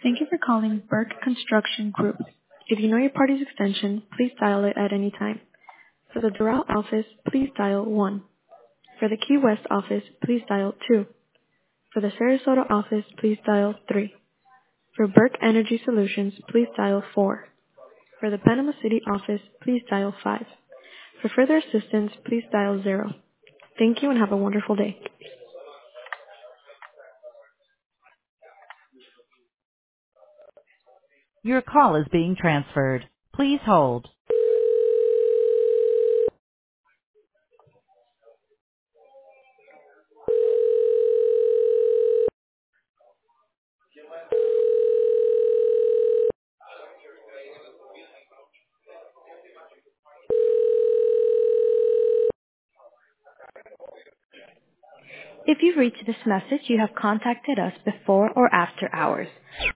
Thank you for calling Burke Construction Group. If you know your party's extension, please dial it at any time. For the Doral office, please dial 1. For the Key West office, please dial 2. For the Sarasota office, please dial 3. For Burke Energy Solutions, please dial 4. For the Panama City office, please dial 5. For further assistance, please dial 0. Thank you and have a wonderful day. Your call is being transferred. Please hold. If you've reached this message, you have contacted us before or after hours.